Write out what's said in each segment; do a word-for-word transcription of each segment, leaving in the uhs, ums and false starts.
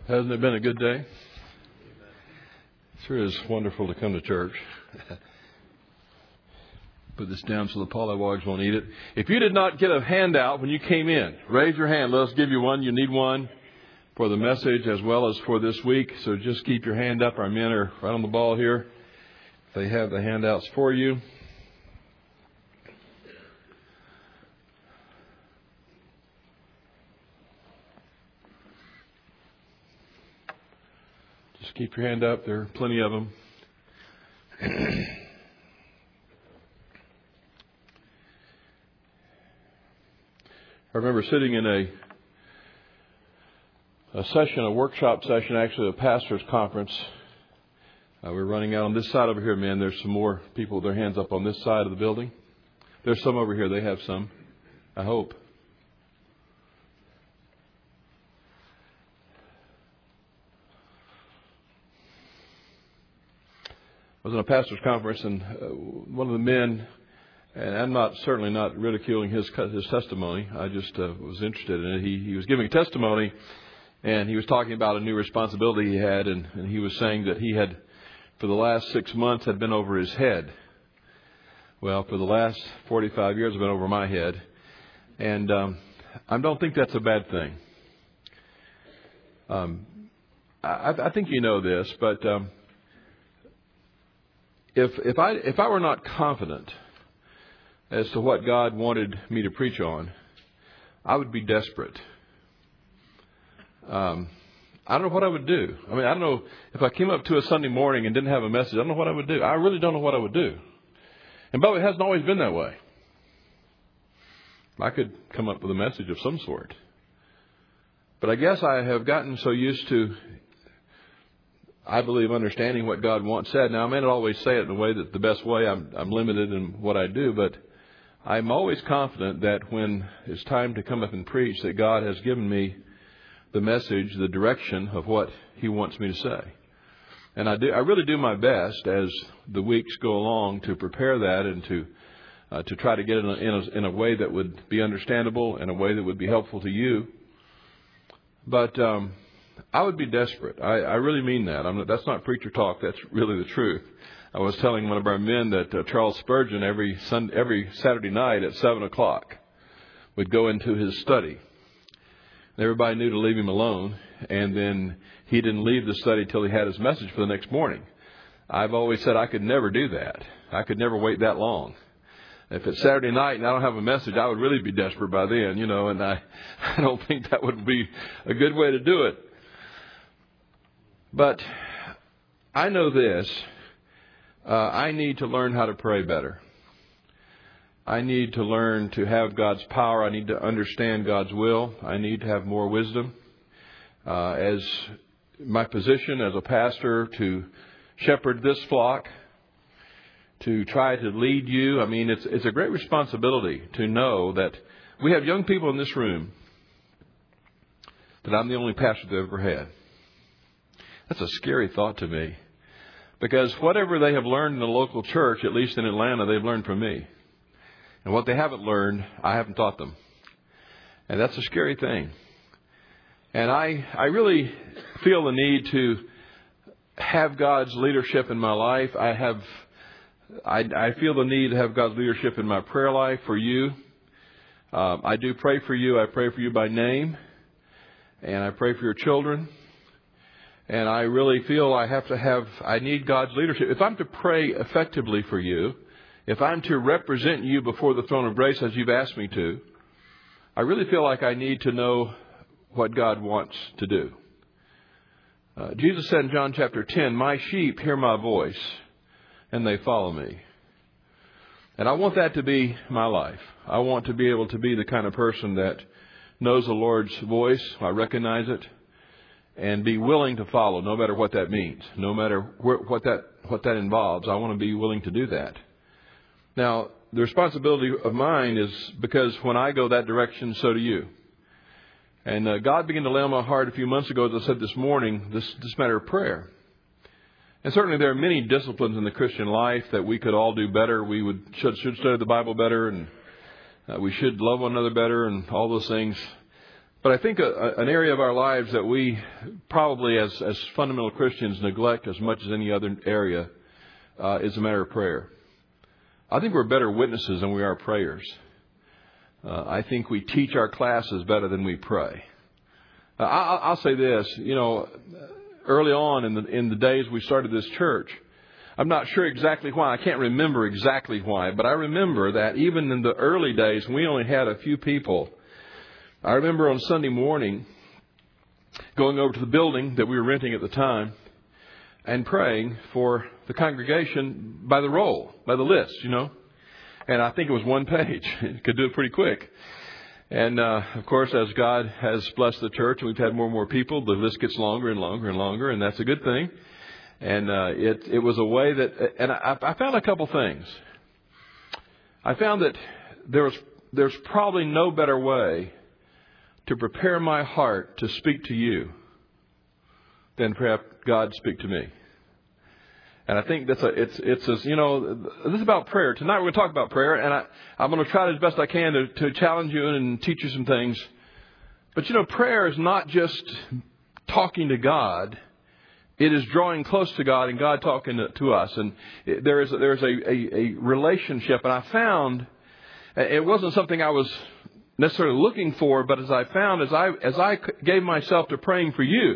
Hasn't it been a good day? Sure is wonderful to come to church. Put this down so the pollywogs won't eat it. If you did not get a handout when you came in, raise your hand. Let us give you one. You need one for the message as well as for this week. So just keep your hand up. Our men are right on the ball here. They have the handouts for you. Just keep your hand up. There are plenty of them. I remember sitting in a a session, a workshop session, actually a pastor's conference. Uh, we're running out on this side over here, man. There's some more people with their hands up on this side of the building. There's some over here. They have some, I hope. I was in a pastor's conference, and uh, one of the men, and I'm not certainly not ridiculing his his testimony. I just uh, was interested in it. He he was giving a testimony, and he was talking about a new responsibility he had, and, and he was saying that he had, for the last six months, had been over his head. Well, for the last forty-five years, I've been over my head, and um, I don't think that's a bad thing. Um, I, I think you know this, but. Um, If if I if I were not confident as to what God wanted me to preach on, I would be desperate. Um, I don't know what I would do. I mean, I don't know if I came up to a Sunday morning and didn't have a message. I don't know what I would do. I really don't know what I would do. And by the way, it hasn't always been that way. I could come up with a message of some sort. But I guess I have gotten so used to, I believe, understanding what God wants said. Now, I may not always say it in a way that the best way. I'm, I'm limited in what I do, but I'm always confident that when it's time to come up and preach, that God has given me the message, the direction of what He wants me to say. And I do, I really do my best as the weeks go along to prepare that and to uh, to try to get it in a, in, a, in a way that would be understandable, in a way that would be helpful to you. But um I would be desperate. I, I really mean that. I'm not, that's not preacher talk. That's really the truth. I was telling one of our men that uh, Charles Spurgeon every Sunday, every Saturday night at seven o'clock would go into his study. And everybody knew to leave him alone, and then he didn't leave the study till he had his message for the next morning. I've always said I could never do that. I could never wait that long. If it's Saturday night and I don't have a message, I would really be desperate by then, you know, and I, I don't think that would be a good way to do it. But I know this, uh, I need to learn how to pray better. I need to learn to have God's power. I need to understand God's will. I need to have more wisdom. Uh, as my position as a pastor, to shepherd this flock, to try to lead you. I mean, it's, it's a great responsibility to know that we have young people in this room that I'm the only pastor they've ever had. That's a scary thought to me, because whatever they have learned in the local church, at least in Atlanta, they've learned from me. And what they haven't learned, I haven't taught them. And that's a scary thing. And I, I really feel the need to have God's leadership in my life. I have, I, I feel the need to have God's leadership in my prayer life for you. Um, I do pray for you. I pray for you by name. And I pray for your children. And I really feel I have to have, I need God's leadership. If I'm to pray effectively for you, if I'm to represent you before the throne of grace as you've asked me to, I really feel like I need to know what God wants to do. Uh, Jesus said in John chapter ten, "My sheep hear my voice, and they follow me." And I want that to be my life. I want to be able to be the kind of person that knows the Lord's voice. I recognize it. And be willing to follow, no matter what that means, no matter wh- what that what that involves. I want to be willing to do that. Now, the responsibility of mine is because when I go that direction, so do you. And uh, God began to lay on my heart a few months ago, as I said this morning, this, this matter of prayer. And certainly there are many disciplines in the Christian life that we could all do better. We would should, should study the Bible better, and uh, we should love one another better, and all those things. But I think a, a, an area of our lives that we probably as, as fundamental Christians neglect as much as any other area uh, is a matter of prayer. I think we're better witnesses than we are prayers. Uh, I think we teach our classes better than we pray. Uh, I, I'll say this, you know, early on in the in the days we started this church, I'm not sure exactly why. I can't remember exactly why, but I remember that even in the early days, we only had a few people. I remember on Sunday morning going over to the building that we were renting at the time and praying for the congregation by the roll, by the list, you know. And I think it was one page. Could do it pretty quick. And, uh, of course, as God has blessed the church and we've had more and more people, the list gets longer and longer and longer, and that's a good thing. And uh, it, it was a way that, and I, I found a couple things. I found that there was there's probably no better way to prepare my heart to speak to you than perhaps God speak to me. And I think that's a, it's, it's a, you know, this is about prayer. Tonight we're going to talk about prayer, and I, I'm going to try as best I can to, to challenge you and teach you some things. But, you know, prayer is not just talking to God. It is drawing close to God and God talking to, to us. And it, there is, there is a, a, a relationship. And I found it wasn't something I was necessarily looking for, but as I found, as I, as I gave myself to praying for you,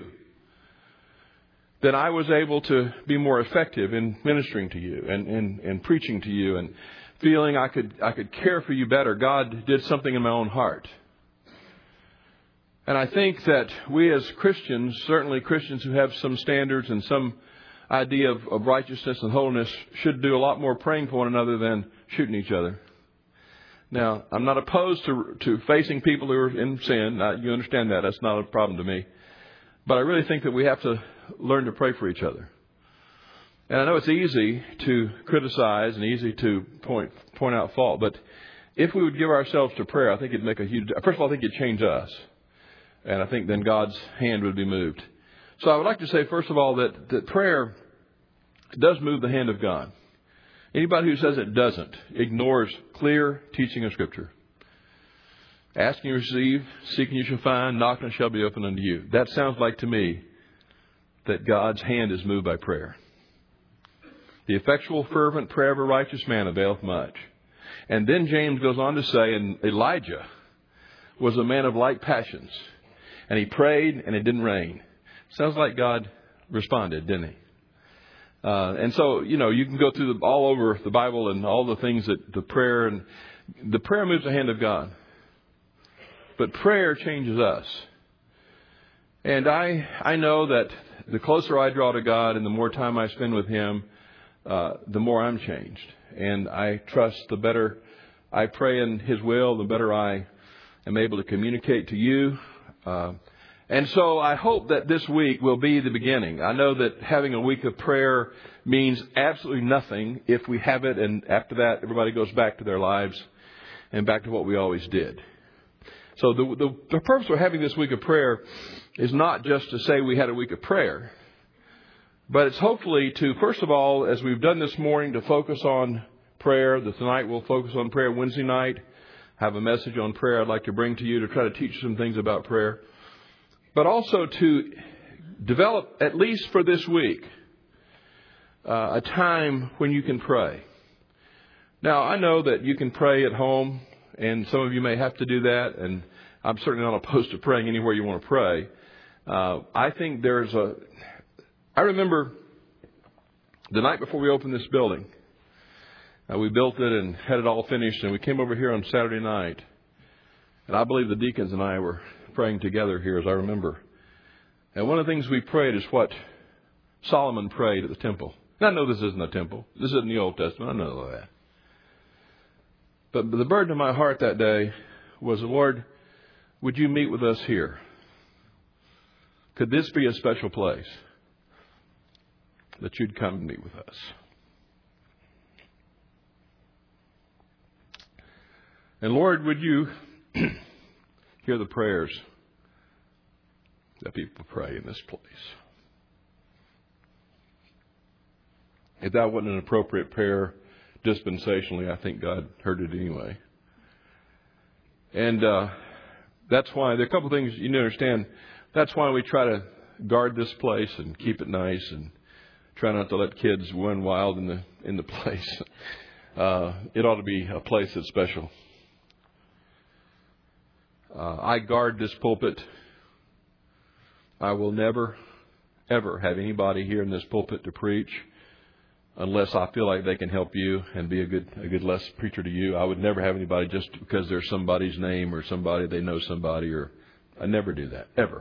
then I was able to be more effective in ministering to you and, and, and preaching to you and feeling I could I could care for you better. God did something in my own heart. And I think that we as Christians, certainly Christians who have some standards and some idea of, of righteousness and holiness, should do a lot more praying for one another than shooting each other. Now, I'm not opposed to to facing people who are in sin. Uh, you understand that. That's not a problem to me. But I really think that we have to learn to pray for each other. And I know it's easy to criticize and easy to point point out fault. But if we would give ourselves to prayer, I think it'd make a huge... First of all, I think it'd change us. And I think then God's hand would be moved. So I would like to say, first of all, that, that prayer does move the hand of God. Anybody who says it doesn't ignores clear teaching of Scripture. Asking you receive, seeking you shall find, knocking shall be opened unto you. That sounds like to me that God's hand is moved by prayer. The effectual fervent prayer of a righteous man availeth much. And then James goes on to say, and Elijah was a man of like passions. And he prayed and it didn't rain. Sounds like God responded, didn't he? Uh, and so, you know, you can go through the, all over the Bible and all the things that the prayer and the prayer moves the hand of God. But prayer changes us. And I I know that the closer I draw to God and the more time I spend with Him, uh, the more I'm changed. And I trust the better I pray in His will, the better I am able to communicate to you. Uh, and so I hope that this week will be the beginning. I know that having a week of prayer means absolutely nothing if we have it and after that everybody goes back to their lives and back to what we always did. So the, the, the purpose of having this week of prayer is not just to say we had a week of prayer, but it's hopefully to, first of all, as we've done this morning, to focus on prayer. The tonight we'll focus on prayer. Wednesday night, have a message on prayer I'd like to bring to you to try to teach some things about prayer. But also to develop, at least for this week, uh, a time when you can pray. Now, I know that you can pray at home. And some of you may have to do that, and I'm certainly not opposed to praying anywhere you want to pray. Uh, I think there's a... I remember the night before we opened this building, uh, we built it and had it all finished, and we came over here on Saturday night. And I believe the deacons and I were praying together here, as I remember. And one of the things we prayed is what Solomon prayed at the temple. And I know this isn't a temple. This isn't the Old Testament. I know that. But the burden of my heart that day was, Lord, would you meet with us here? Could this be a special place that you'd come and meet with us? And Lord, would you hear the prayers that people pray in this place? If that wasn't an appropriate prayer, dispensationally, I think God heard it anyway. And uh, that's why there are a couple of things you need to understand. That's why we try to guard this place and keep it nice and try not to let kids run wild in the in the place. Uh, it ought to be a place that's special. Uh, I guard this pulpit. I will never, ever have anybody here in this pulpit to preach unless I feel like they can help you and be a good a good less preacher to you. I would never have anybody just because there's somebody's name or somebody, they know somebody, or I never do that, ever.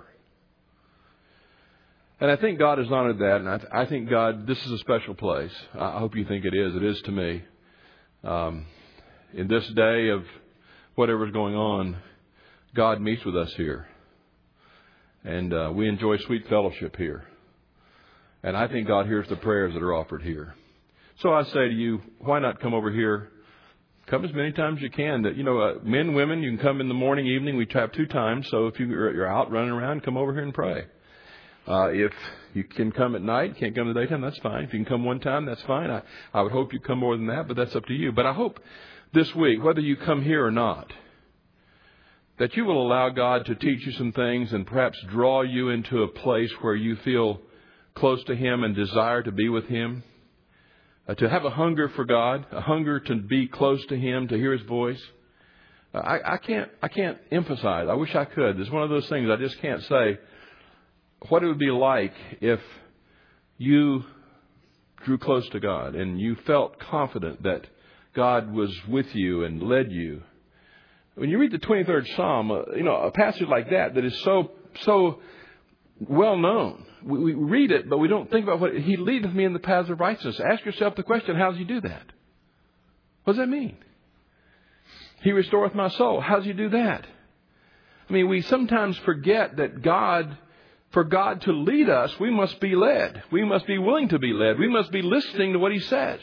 And I think God has honored that, and I, th- I think God, this is a special place. I hope you think it is. It is to me. Um, in this day of whatever's going on, God meets with us here. And uh, we enjoy sweet fellowship here. And I think God hears the prayers that are offered here. So I say to you, why not come over here? Come as many times as you can. That, you know, uh, men, women, you can come in the morning, evening. We have two times. So if you're out running around, come over here and pray. Uh, if you can come at night, can't come in the daytime, that's fine. If you can come one time, that's fine. I, I would hope you come more than that, but that's up to you. But I hope this week, whether you come here or not, that you will allow God to teach you some things and perhaps draw you into a place where you feel close to Him and desire to be with Him. Uh, to have a hunger for God, a hunger to be close to Him, to hear His voice. Uh, I, I can't, I can't emphasize. I wish I could. It's one of those things I just can't say. What it would be like if you drew close to God and you felt confident that God was with you and led you. When you read the twenty-third Psalm, uh, you know, a passage like that that is so so well known. We, we read it, but we don't think about what He leadeth me in the paths of righteousness. Ask yourself the question: how does He do that? What does that mean? He restoreth my soul. How does He do that? I mean, we sometimes forget that God. For God to lead us, we must be led. We must be willing to be led. We must be listening to what He says.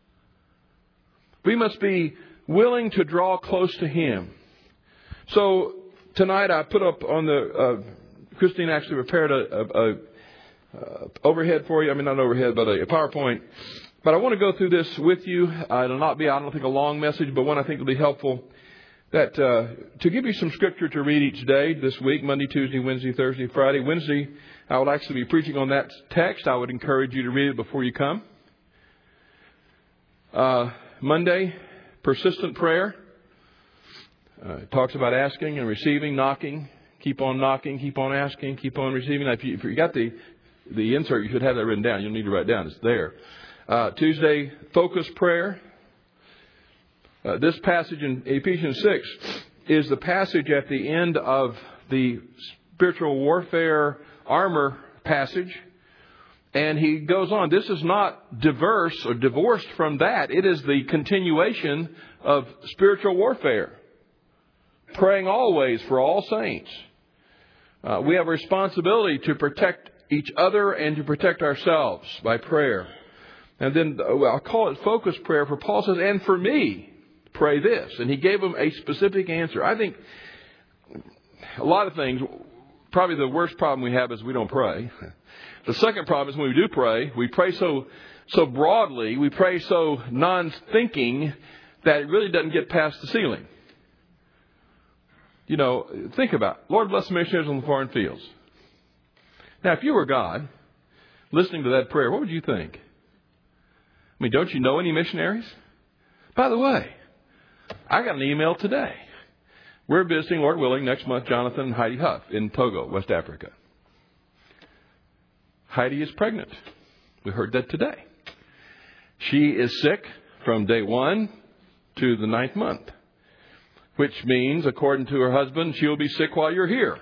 We must be willing to draw close to Him. So tonight I put up on the, uh, Christine actually prepared a, a, a, a overhead for you. I mean, not an overhead, but a, a PowerPoint. But I want to go through this with you. Uh, it'll not be, I don't think, a long message, but one I think will be helpful. That uh, to give you some scripture to read each day this week, Monday, Tuesday, Wednesday, Thursday, Friday. Wednesday, I will actually be preaching on that text. I would encourage you to read it before you come. Uh, Monday, persistent prayer. Uh, it talks about asking and receiving, knocking. Keep on knocking, keep on asking, keep on receiving. Now, if you, if you got the, the insert, you should have that written down. You'll need to write it down. It's there. Uh, Tuesday, focus prayer. Uh, this passage in Ephesians six is the passage at the end of the spiritual warfare armor passage. And he goes on. This is not diverse or divorced from that. It is the continuation of spiritual warfare. Praying always for all saints. Uh, we have a responsibility to protect each other and to protect ourselves by prayer. And then I'll call it focus prayer, for Paul says, and for me. Pray this. And he gave them a specific answer. I think a lot of things, probably the worst problem we have is we don't pray. The second problem is when we do pray, we pray so so broadly, we pray so non-thinking that it really doesn't get past the ceiling. You know, think about it. Lord bless the missionaries on the foreign fields. Now, if you were God, listening to that prayer, what would you think? I mean, don't you know any missionaries? By the way, I got an email today. We're visiting, Lord willing, next month, Jonathan and Heidi Huff in Togo, West Africa. Heidi is pregnant. We heard that today. She is sick from day one to the ninth month, which means, according to her husband, she will be sick while you're here.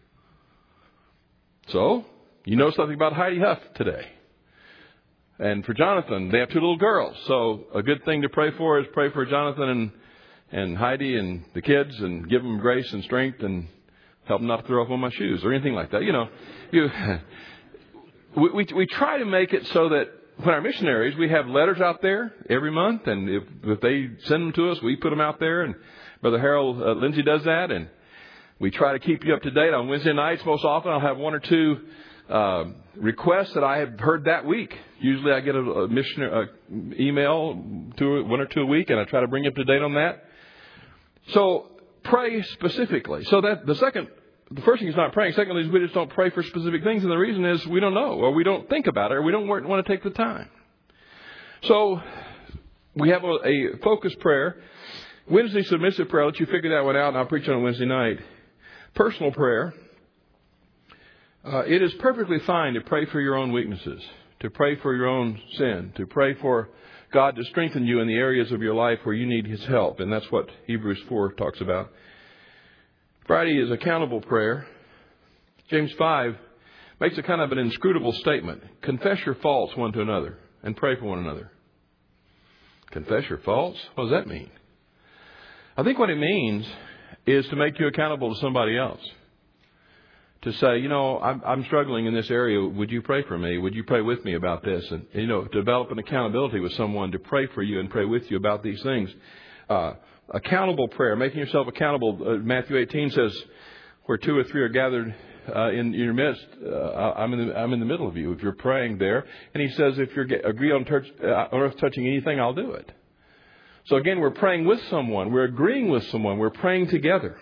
So, you know something about Heidi Huff today. And for Jonathan, they have two little girls. So a good thing to pray for is pray for Jonathan and, and Heidi and the kids and give them grace and strength and help them not to throw up on my shoes or anything like that. You know, you, we, we, we try to make it so that when our missionaries, we have letters out there every month. And if, if they send them to us, we put them out there. And Brother Harold uh, Lindsay does that. And we try to keep you up to date. On Wednesday nights, most often, I'll have one or two Uh, requests that I have heard that week. Usually I get a, a missionary uh, email, two, one or two a week, and I try to bring you up to date on that. So pray specifically. So that the second, the first thing is not praying. Secondly, is we just don't pray for specific things. And the reason is we don't know, or we don't think about it, or we don't want to take the time. So we have a, a focused prayer. Wednesday submissive prayer. I'll let you figure that one out, and I'll preach on Wednesday night. Personal prayer. Uh, it is perfectly fine to pray for your own weaknesses, to pray for your own sin, to pray for God to strengthen you in the areas of your life where you need His help. And that's what Hebrews four talks about. Friday is accountable prayer. James five makes a kind of an inscrutable statement. Confess your faults one to another and pray for one another. Confess your faults? What does that mean? I think what it means is to make you accountable to somebody else. To say, you know, I'm, I'm struggling in this area. Would you pray for me? Would you pray with me about this? And, you know, develop an accountability with someone to pray for you and pray with you about these things. Uh, accountable prayer, making yourself accountable. Uh, Matthew eighteen says, where two or three are gathered uh, in your midst, uh, I'm, in the, I'm in the middle of you. If you're praying there. And He says, if you agree on touch, uh, earth touching anything, I'll do it. So again, we're praying with someone. We're agreeing with someone. We're praying together.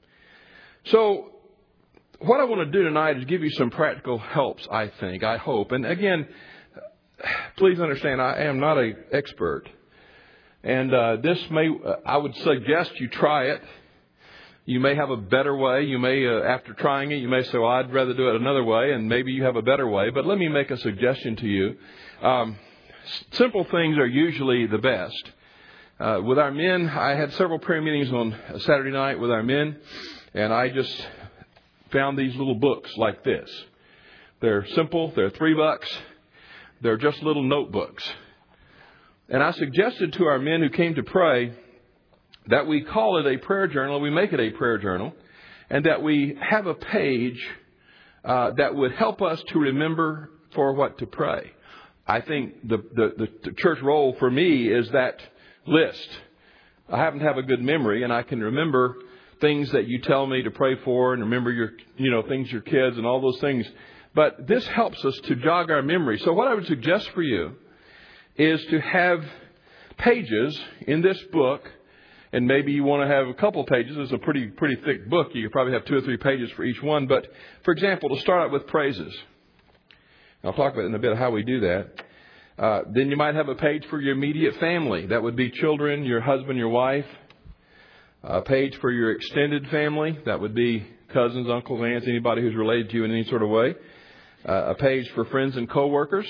So what I want to do tonight is give you some practical helps, I think, I hope. And again, please understand, I am not an expert. And uh, this may, uh, I would suggest you try it. You may have a better way. You may, uh, after trying it, you may say, well, I'd rather do it another way. And maybe you have a better way. But let me make a suggestion to you. Um, simple things are usually the best. Uh, with our men, I had several prayer meetings on a Saturday night with our men. And I just found these little books like this. They're simple. They're three bucks. They're just little notebooks. And I suggested to our men who came to pray that we call it a prayer journal. We make it a prayer journal. And that we have a page uh, that would help us to remember for what to pray. I think the, the, the church role for me is that list. I happen to have a good memory, and I can remember things that you tell me to pray for, and remember your, you know, things your kids and all those things. But this helps us to jog our memory. So what I would suggest for you is to have pages in this book, and maybe you want to have a couple pages. It's a pretty pretty thick book. You could probably have two or three pages for each one. But for example, to start out with praises. I'll talk about in a bit how we do that. Uh, then you might have a page for your immediate family. That would be children, your husband, your wife. A page for your extended family. That would be cousins, uncles, aunts, anybody who's related to you in any sort of way. Uh, a page for friends and coworkers.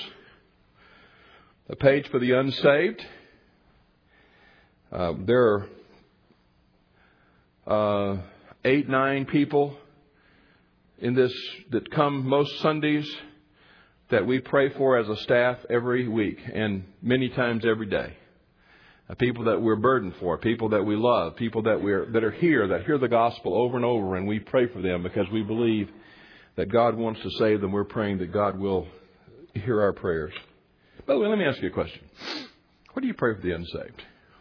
A page for the unsaved. Uh, there are uh, eight, nine people in this that come most Sundays that we pray for as a staff every week and many times every day. Uh, people that we're burdened for, people that we love, people that we're that are here, that hear the gospel over and over, and we pray for them because we believe that God wants to save them. We're praying that God will hear our prayers. By the way, let me ask you a question. What do you pray for the unsaved?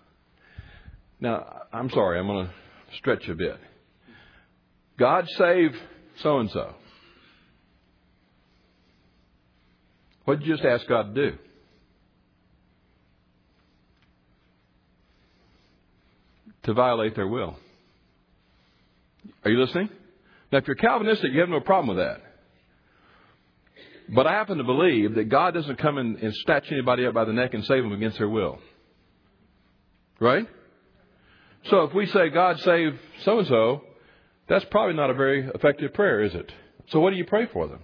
Now, I'm sorry, I'm going to stretch a bit. God save so-and-so. What did you just ask God to do? To violate their will. Are you listening? Now, if you're Calvinistic, you have no problem with that. But I happen to believe that God doesn't come in and snatch anybody up by the neck and save them against their will. Right? So if we say, God save so-and-so, that's probably not a very effective prayer, is it? So what do you pray for them?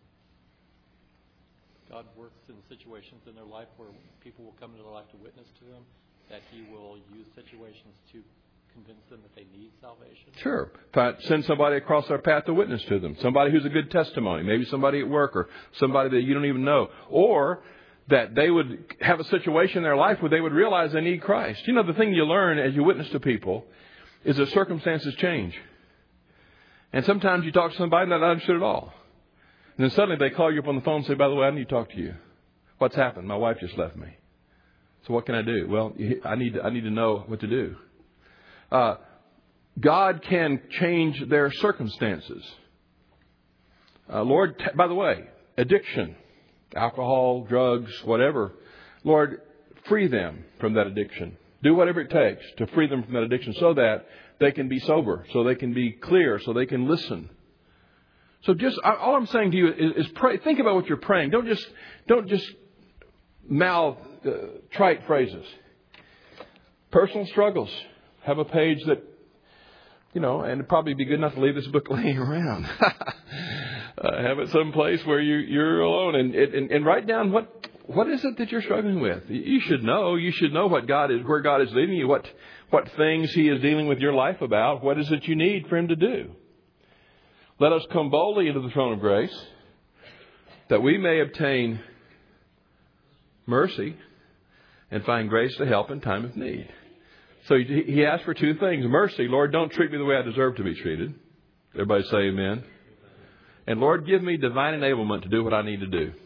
God works in situations in their life where people will come into their life to witness to them, that He will use situations to convince them that they need salvation. Sure. Send somebody across our path to witness to them. Somebody who's a good testimony. Maybe somebody at work or somebody that you don't even know. Or that they would have a situation in their life where they would realize they need Christ. You know, the thing you learn as you witness to people is that circumstances change. And sometimes you talk to somebody not understood at all. And then suddenly they call you up on the phone and say, by the way, I need to talk to you. What's happened? My wife just left me. So what can I do? Well, I need to, I need to know what to do. Uh, God can change their circumstances. Uh, Lord, t- by the way, addiction, alcohol, drugs, whatever. Lord, free them from that addiction. Do whatever it takes to free them from that addiction so that they can be sober, so they can be clear, so they can listen. So just, all I'm saying to you is, is pray. Think about what you're praying. Don't just, don't just mouth uh, trite phrases. Personal struggles. Have a page that, you know, and it'd probably be good enough to leave this book laying around. uh, have it someplace where you, you're alone, and, and and write down what what is it that you're struggling with. You should know. You should know what God is, where God is leading you, what what things He is dealing with your life about. What is it you need for Him to do? Let us come boldly into the throne of grace, that we may obtain mercy and find grace to help in time of need. So he asked for two things. Mercy, Lord, don't treat me the way I deserve to be treated. Everybody say amen. And Lord, give me divine enablement to do what I need to do.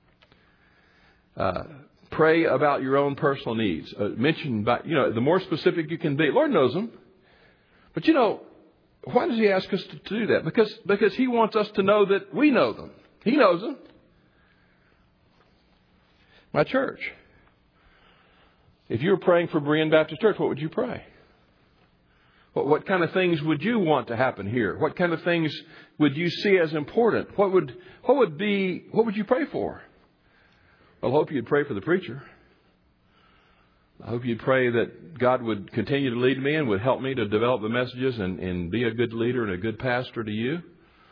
Uh, pray about your own personal needs. Uh, mention, by, you know, the more specific you can be. Lord knows them. But you know, why does He ask us to, to do that? Because, because He wants us to know that we know them. He knows them. My church. If you were praying for Berean Baptist Church, what would you pray? What, what kind of things would you want to happen here? What kind of things would you see as important? What would what would be what would you pray for? Well, I hope you'd pray for the preacher. I hope you'd pray that God would continue to lead me and would help me to develop the messages and, and be a good leader and a good pastor to you.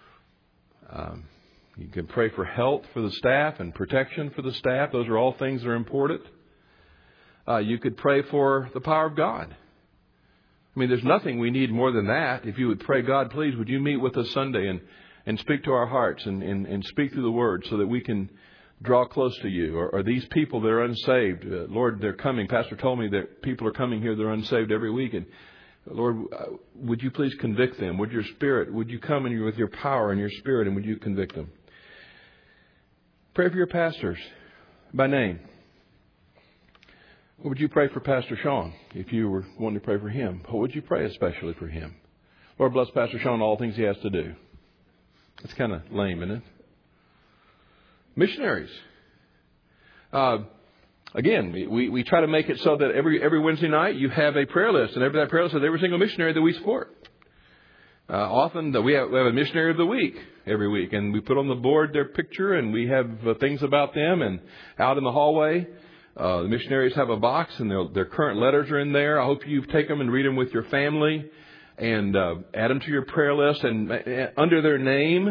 Um, you can pray for health for the staff and protection for the staff. Those are all things that are important. Uh, you could pray for the power of God. I mean, there's nothing we need more than that. If you would pray, God, please, would you meet with us Sunday and, and speak to our hearts and, and, and speak through the Word so that we can draw close to you. Or, or these people that are unsaved, uh, Lord, they're coming. Pastor told me that people are coming here, they're unsaved every week. And Lord, uh, would you please convict them? Would your Spirit, would you come in with your power and your Spirit, and would you convict them? Pray for your pastors by name. What would you pray for Pastor Sean if you were wanting to pray for him? What would you pray especially for him? Lord, bless Pastor Sean all things he has to do. It's kind of lame, isn't it? Missionaries. Uh, again, we, we try to make it so that every every Wednesday night you have a prayer list, and every that prayer list is every single missionary that we support. Uh, often the, we, have, we have a missionary of the week every week, and we put on the board their picture, and we have uh, things about them, and out in the hallway. Uh, the missionaries have a box, and their, their current letters are in there. I hope you take them and read them with your family, and uh, add them to your prayer list. And uh, under their name,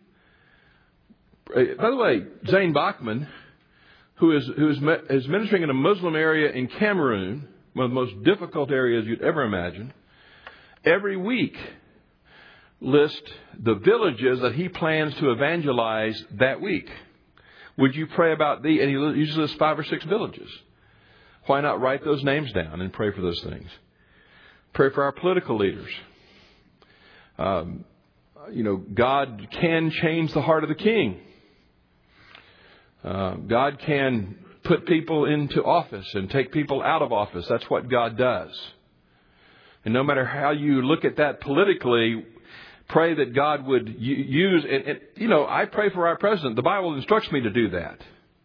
uh, by the way, Zane Bachman, who is who is, is ministering in a Muslim area in Cameroon, one of the most difficult areas you'd ever imagine, every week list the villages that he plans to evangelize that week. Would you pray about the, and he usually lists five or six villages. Why not write those names down and pray for those things? Pray for our political leaders. Um, you know, God can change the heart of the king. Uh, God can put people into office and take people out of office. That's what God does. And no matter how you look at that politically, pray that God would use, and, and you know, I pray for our president. The Bible instructs me to do that.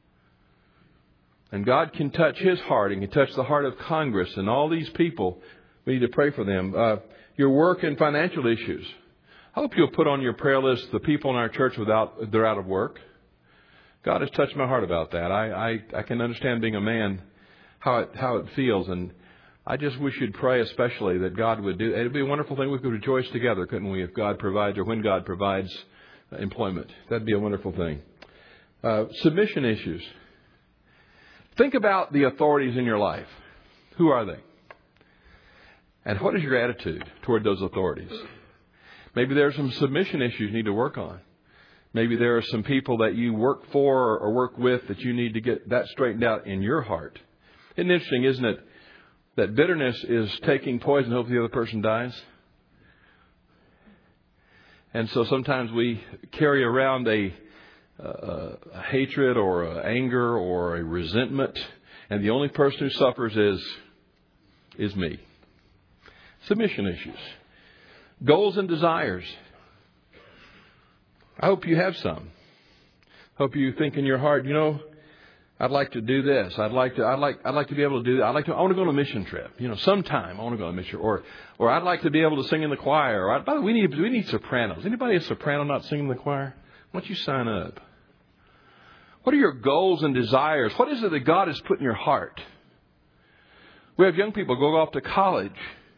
And God can touch his heart and can touch the heart of Congress and all these people. We need to pray for them. Uh, your work and financial issues. I hope you'll put on your prayer list the people in our church without they're out of work. God has touched my heart about that. I, I, I can understand being a man, how it, how it feels, and I just wish you'd pray especially that God would do. It'd be a wonderful thing. We could rejoice together, couldn't we, if God provides or when God provides employment. That'd be a wonderful thing. Uh, submission issues. Think about the authorities in your life. Who are they? And what is your attitude toward those authorities? Maybe there are some submission issues you need to work on. Maybe there are some people that you work for or work with that you need to get that straightened out in your heart. Isn't it interesting, isn't it, that bitterness is taking poison, hopefully the other person dies? And so sometimes we carry around a, uh, a hatred or a anger or a resentment, and the only person who suffers is, is me. Submission issues. Goals and desires. I hope you have some. Hope you think in your heart, you know, I'd like to do this. I'd like to. I'd like. I'd like to be able to do that. I'd like to. I want to go on a mission trip. You know, sometime I want to go on a mission. Or, or I'd like to be able to sing in the choir. Or, by the way, we need we need sopranos. Anybody a soprano not singing in the choir? Why don't you sign up? What are your goals and desires? What is it that God has put in your heart? We have young people go off to college.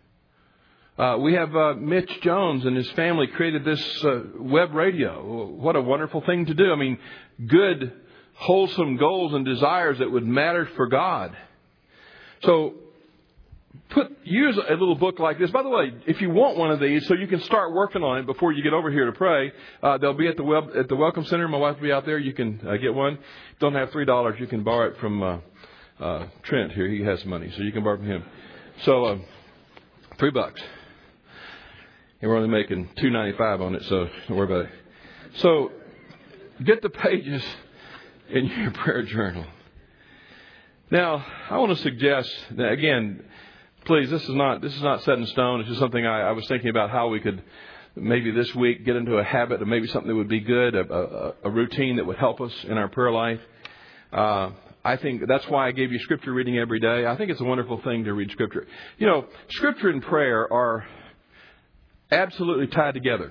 Uh, we have uh, Mitch Jones and his family created this uh, web radio. What a wonderful thing to do. I mean, good, wholesome goals and desires that would matter for God. So put use a little book like this. By the way, if you want one of these, so you can start working on it before you get over here to pray, uh, they'll be at the web, at the Welcome Center. My wife will be out there. You can uh, get one. Don't have three dollars. You can borrow it from uh, uh, Trent here. He has money, so you can borrow from him. So uh, three bucks. And we're only making two ninety-five on it, so don't worry about it. So get the pages in your prayer journal. Now, I want to suggest that, again, please, this is not this is not set in stone. It's just something I, I was thinking about how we could maybe this week get into a habit of maybe something that would be good, a, a, a routine that would help us in our prayer life. Uh, I think that's why I gave you scripture reading every day. I think it's a wonderful thing to read scripture. You know, scripture and prayer are absolutely tied together.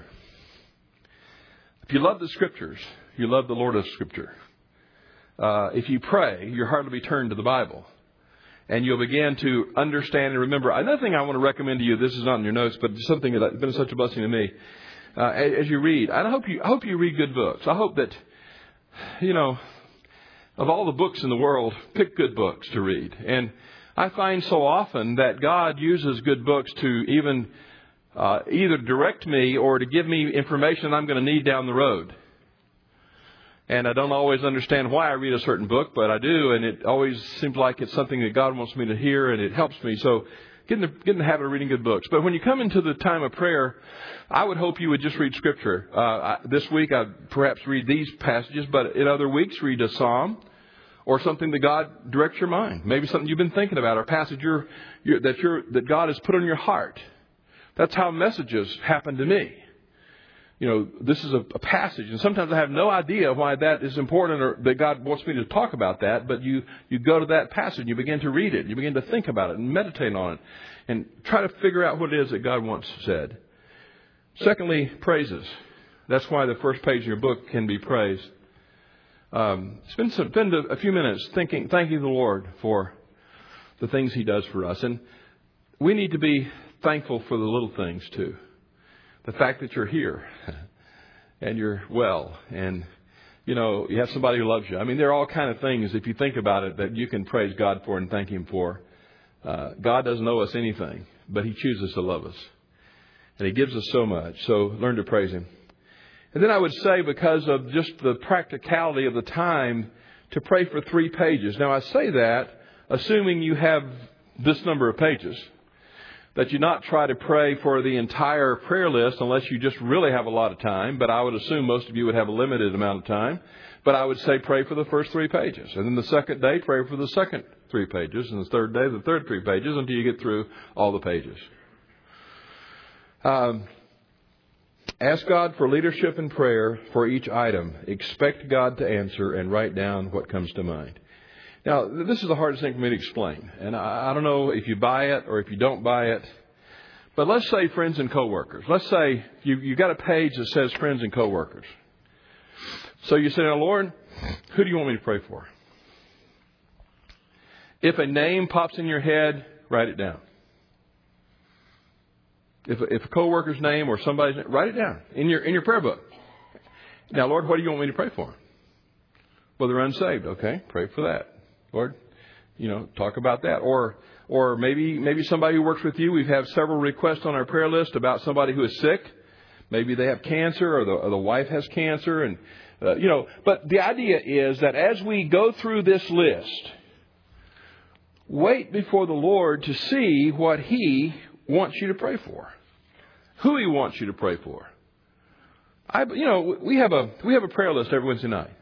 If you love the scriptures, you love the Lord of Scripture. Uh, if you pray, your heart will be turned to the Bible. And you'll begin to understand and remember. Another thing I want to recommend to you, this is not in your notes, but it's something that's been such a blessing to me. Uh, as you read, I hope you, I hope you read good books. I hope that, you know, of all the books in the world, pick good books to read. And I find so often that God uses good books to even Uh, either direct me or to give me information I'm going to need down the road. And I don't always understand why I read a certain book, but I do, and it always seems like it's something that God wants me to hear, and it helps me. So get in the, get in the habit of reading good books. But when you come into the time of prayer, I would hope you would just read Scripture. Uh, I, this week I'd perhaps read these passages, but in other weeks read a psalm or something that God directs your mind. Maybe something you've been thinking about, or a passage you're, you're, that, you're, that God has put on your heart. That's how messages happen to me. You know, this is a, a passage, and sometimes I have no idea why that is important or that God wants me to talk about that, but you, you go to that passage and you begin to read it. You begin to think about it and meditate on it and try to figure out what it is that God once said. Secondly, praises. That's why the first page of your book can be praise. Um, spend, some, spend a, a few minutes thinking, thanking the Lord for the things He does for us. And we need to be thankful for the little things too. The fact that you're here and you're well, and you know you have somebody who loves you. I mean, there are all kind of things, if you think about it, that you can praise God for and thank Him for. Uh, God doesn't owe us anything, but He chooses to love us, and He gives us so much. So learn to praise Him. And then I would say, because of just the practicality of the time, to pray for three pages. Now I say that assuming you have this number of pages. That you not try to pray for the entire prayer list unless you just really have a lot of time. But I would assume most of you would have a limited amount of time. But I would say pray for the first three pages. And then the second day, pray for the second three pages. And the third day, the third three pages until you get through all the pages. Um, ask God for leadership in prayer for each item. Expect God to answer and write down what comes to mind. Now, this is the hardest thing for me to explain. And I, I don't know if you buy it or if you don't buy it. But let's say friends and coworkers. Let's say you, you got a page that says friends and coworkers. So you say, now, Lord, who do you want me to pray for? If a name pops in your head, write it down. If a, if a coworker's name or somebody's name, write it down in your in your prayer book. Now, Lord, what do you want me to pray for? Well, they're unsaved. Okay, pray for that. Lord, you know, talk about that. Or or maybe maybe somebody who works with you. We have several requests on our prayer list about somebody who is sick. Maybe they have cancer, or the, or the wife has cancer. And, uh, you know, but the idea is that as we go through this list, wait before the Lord to see what He wants you to pray for, who He wants you to pray for. I, you know, we have a we have a prayer list every Wednesday night.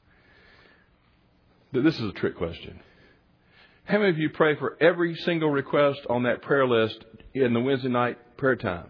This is a trick question. How many of you pray for every single request on that prayer list in the Wednesday night prayer time?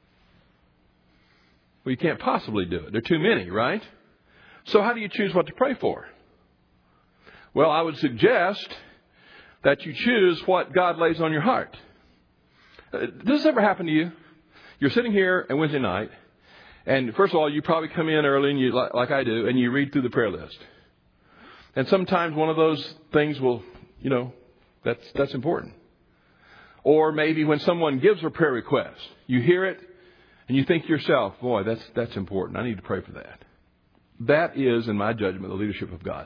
Well, you can't possibly do it. There are too many, right? So how do you choose what to pray for? Well, I would suggest that you choose what God lays on your heart. Does this ever happen to you? You're sitting here on Wednesday night, and first of all, you probably come in early, and you, like, like I do, and you read through the prayer list. And sometimes one of those things will, you know, that's that's important. Or maybe when someone gives a prayer request, you hear it, and you think to yourself, boy, that's that's important. I need to pray for that. That is, in my judgment, the leadership of God.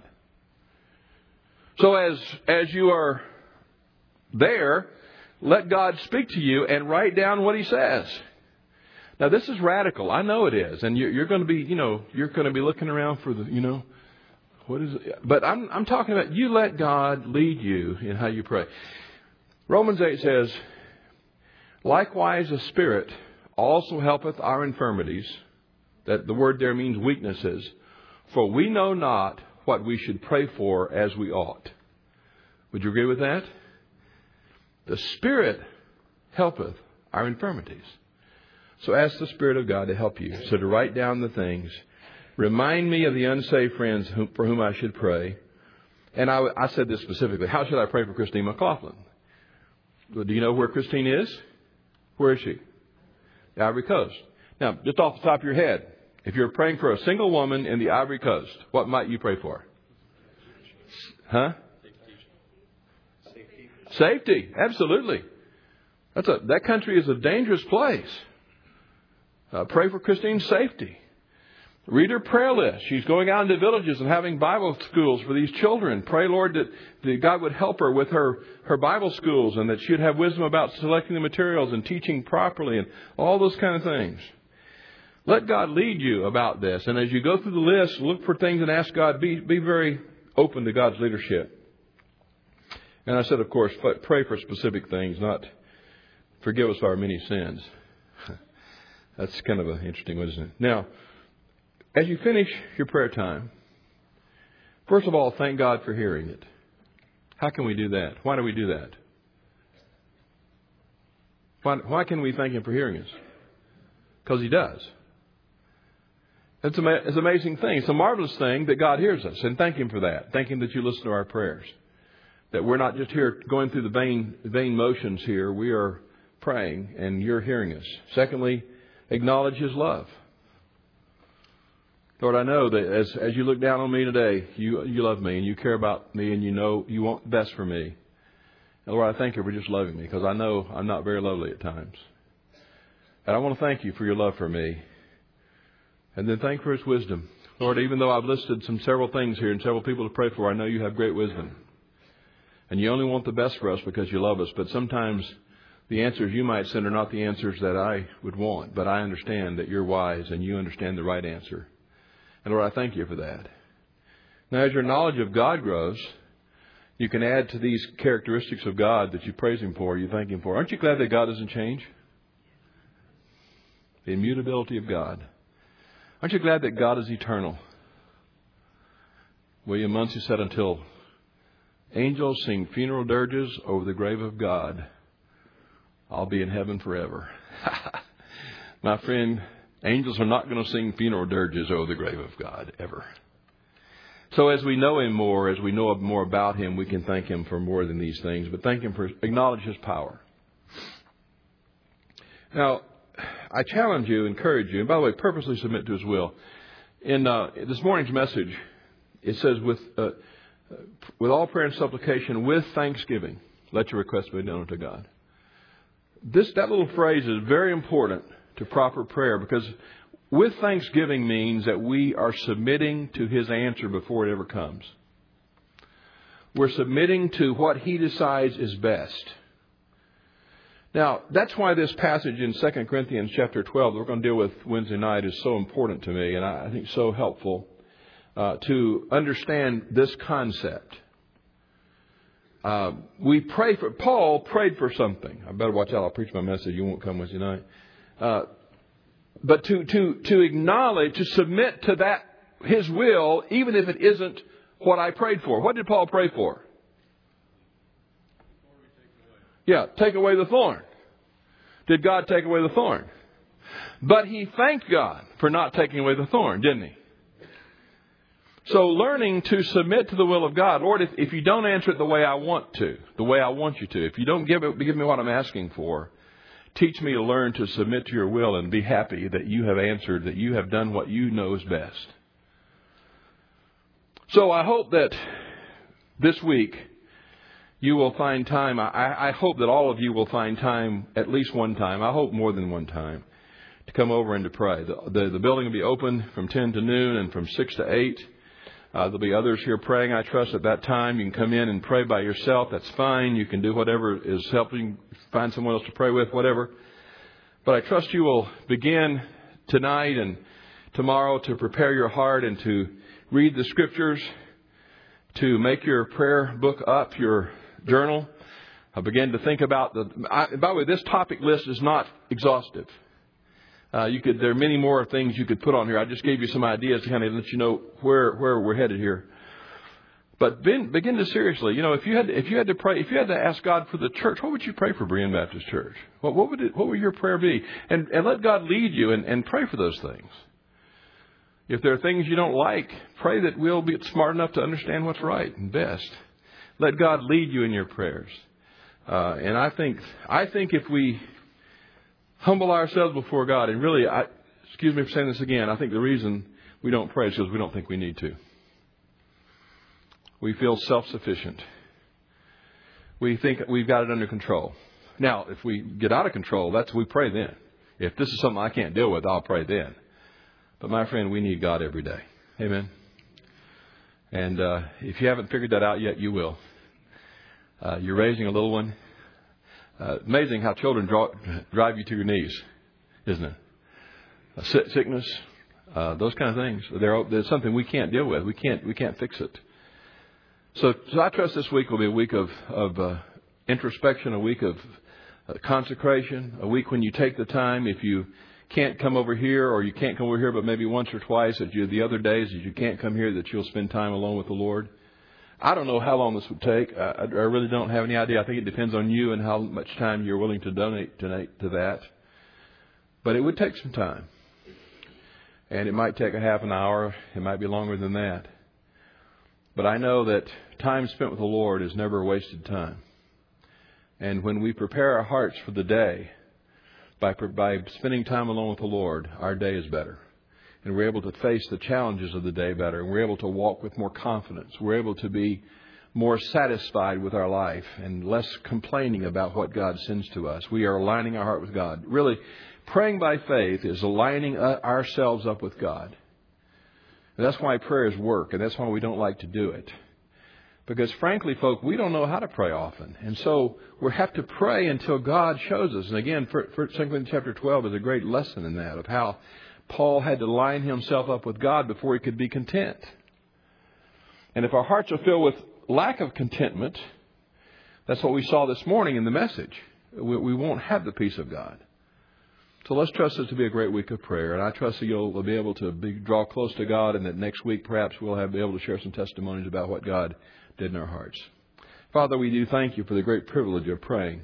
So as as you are there, let God speak to you and write down what He says. Now, this is radical. I know it is. And you're, you're going to be, you know, you're going to be looking around for the, you know, what is it? But I'm, I'm talking about you let God lead you in how you pray. Romans eight says, likewise the Spirit also helpeth our infirmities. That the word there means weaknesses. For we know not what we should pray for as we ought. Would you agree with that? The Spirit helpeth our infirmities. So ask the Spirit of God to help you. So to write down the things. Remind me of the unsaved friends whom, for whom I should pray. And I, I said this specifically. How should I pray for Christine McLaughlin? Well, do you know where Christine is? Where is she? The Ivory Coast. Now, just off the top of your head, if you're praying for a single woman in the Ivory Coast, what might you pray for? Huh? Safety. Safety. Absolutely. That's a, that country is a dangerous place. Uh, pray for Christine's safety. Read her prayer list. She's going out into villages and having Bible schools for these children. Pray, Lord, that, that God would help her with her, her Bible schools and that she'd have wisdom about selecting the materials and teaching properly and all those kind of things. Let God lead you about this. And as you go through the list, look for things and ask God. Be, be very open to God's leadership. And I said, of course, pray for specific things, not forgive us our many sins. That's kind of an interesting one, isn't it? Now, as you finish your prayer time, first of all, thank God for hearing it. How can we do that? Why do we do that? Why, why can we thank Him for hearing us? Because He does. It's, ama- it's an amazing thing. It's a marvelous thing that God hears us. And thank Him for that. Thank Him that you listen to our prayers. That we're not just here going through the vain, vain motions here. We are praying and you're hearing us. Secondly, acknowledge His love. Lord, I know that as as you look down on me today, you you love me and you care about me and you know you want the best for me. And Lord, I thank you for just loving me because I know I'm not very lovely at times. And I want to thank you for your love for me. And then thank for His wisdom. Lord, even though I've listed some several things here and several people to pray for, I know you have great wisdom. And you only want the best for us because you love us. But sometimes the answers you might send are not the answers that I would want. But I understand that you're wise and you understand the right answer. And Lord, I thank you for that. Now, as your knowledge of God grows, you can add to these characteristics of God that you praise Him for, you thank Him for. Aren't you glad that God doesn't change? The immutability of God. Aren't you glad that God is eternal? William Munsey said, until angels sing funeral dirges over the grave of God, I'll be in heaven forever. My friend, angels are not going to sing funeral dirges over the grave of God, ever. So as we know Him more, as we know more about Him, we can thank Him for more than these things. But thank Him for, acknowledge His power. Now, I challenge you, encourage you, and by the way, purposely submit to His will. In uh, this morning's message, it says, with uh, with all prayer and supplication, with thanksgiving, let your requests be known unto God. This that little phrase is very important to proper prayer, because with thanksgiving means that we are submitting to His answer before it ever comes. We're submitting to what He decides is best. Now, that's why this passage in Second Corinthians chapter twelve that we're going to deal with Wednesday night is so important to me, and I think so helpful uh, to understand this concept. Uh, we pray for, Paul prayed for something. I better watch out. I'll preach my message. You won't come Wednesday night. Uh, but to, to, to acknowledge, to submit to that, His will, even if it isn't what I prayed for. What did Paul pray for? Yeah, take away the thorn. Did God take away the thorn? But he thanked God for not taking away the thorn, didn't he? So learning to submit to the will of God. Lord, if, if you don't answer it the way I want to, the way I want you to, if you don't give it, give me what I'm asking for, teach me to learn to submit to your will and be happy that you have answered, that you have done what you know is best. So I hope that this week you will find time. I, I hope that all of you will find time, at least one time. I hope more than one time, to come over and to pray. The, the, the building will be open from ten to noon and from six to eight. Uh, there'll be others here praying, I trust, at that time. You can come in and pray by yourself. That's fine. You can do whatever is helping. Find someone else to pray with, whatever. But I trust you will begin tonight and tomorrow to prepare your heart and to read the Scriptures, to make your prayer book up, your journal. I begin to think about the... I, by the way, this topic list is not exhaustive. Uh, you could, there are many more things you could put on here. I just gave you some ideas to kind of let you know where, where we're headed here. But begin, begin to seriously, you know, if you had if you had to pray, if you had to ask God for the church, what would you pray for Berean Baptist Church? What, what would it, what would your prayer be? And, and let God lead you and, and pray for those things. If there are things you don't like, pray that we'll be smart enough to understand what's right and best. Let God lead you in your prayers. Uh, and I think I think if we humble ourselves before God, and really, I, excuse me for saying this again, I think the reason we don't pray is because we don't think we need to. We feel self-sufficient. We think we've got it under control. Now, if we get out of control, that's we pray then. If this is something I can't deal with, I'll pray then. But my friend, we need God every day. Amen. And uh, if you haven't figured that out yet, you will. Uh, you're raising a little one. Uh, amazing how children draw, drive you to your knees, isn't it? Uh, sickness, uh, those kind of things. They're, they're something we can't deal with. We can't. We can't fix it. So, so I trust this week will be a week of, of uh, introspection, a week of uh, consecration, a week when you take the time. If you can't come over here, or you can't come over here, but maybe once or twice, that you the other days that you can't come here, that you'll spend time alone with the Lord. I don't know how long this would take. I, I really don't have any idea. I think it depends on you and how much time you're willing to donate, donate to that. But it would take some time. And it might take a half an hour. It might be longer than that. But I know that time spent with the Lord is never wasted time. And when we prepare our hearts for the day, by, by spending time alone with the Lord, our day is better. And we're able to face the challenges of the day better. And we're able to walk with more confidence. We're able to be more satisfied with our life and less complaining about what God sends to us. We are aligning our heart with God. Really, praying by faith is aligning ourselves up with God. And that's why prayers work. And that's why we don't like to do it. Because frankly, folk, we don't know how to pray often. And so we have to pray until God shows us. And again, Second Corinthians chapter twelve is a great lesson in that, of how Paul had to line himself up with God before he could be content. And if our hearts are filled with lack of contentment, that's what we saw this morning in the message. We, we won't have the peace of God. So let's trust this to be a great week of prayer. And I trust that you'll be able to be, draw close to God, and that next week perhaps we'll have, be able to share some testimonies about what God did in our hearts. Father, we do thank you for the great privilege of praying.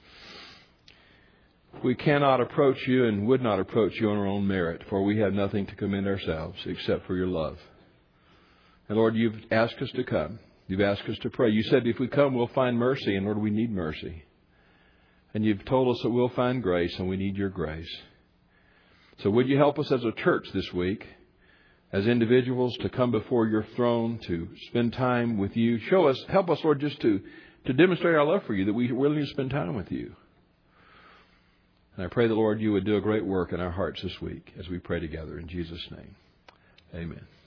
We cannot approach you and would not approach you on our own merit, for we have nothing to commend ourselves except for your love. And Lord, you've asked us to come. You've asked us to pray. You said if we come, we'll find mercy, and Lord, we need mercy. And you've told us that we'll find grace, and we need your grace. So would you help us as a church this week, as individuals, to come before your throne, to spend time with you. Show us, help us, Lord, just to, to demonstrate our love for you, that we're willing to spend time with you. And I pray the Lord, you would do a great work in our hearts this week as we pray together in Jesus' name. Amen.